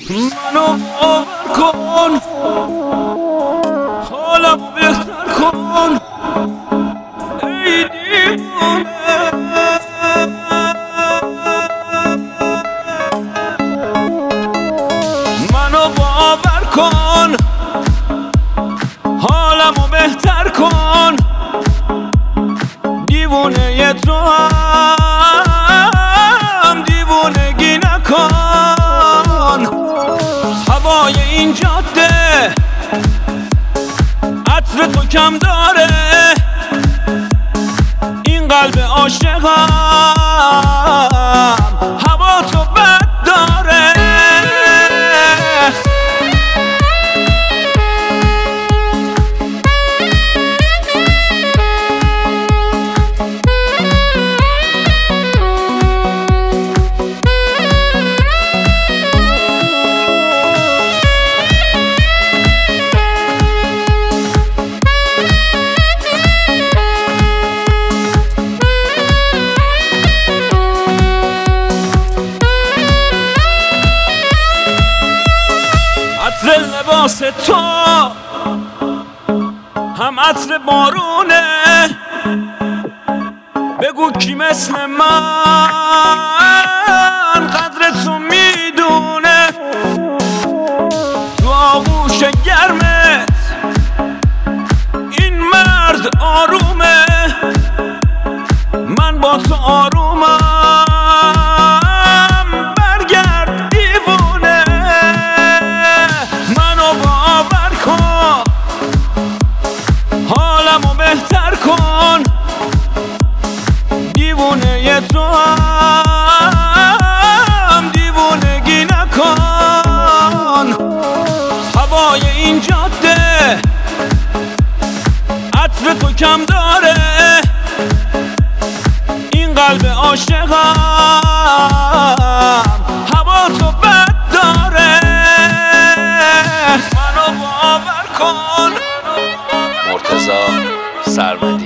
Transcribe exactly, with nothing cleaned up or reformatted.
منو باور کن، حالمو بهتر کن ای دیوانه. منو باور کن، حالمو بهتر کن، دیوونه تو هم دیوونگی نکن. هوای این جاده عطر تو کم داره، این قلب عاشقم هوا تو بد داره. عطر لباس تو هم عطر بارونه، بگو کی مثل من قدر تو میدونه. تو آغوش گرمت این مرد آرومه، من با تو آرومم. بهتر کن، دیوونه تو هم دیوونگی نکن. هوای این جاده عطر تو کم داره، این قلب عاشقم هوا تو بد داره. منو باور کن. مرتضی سرمدی.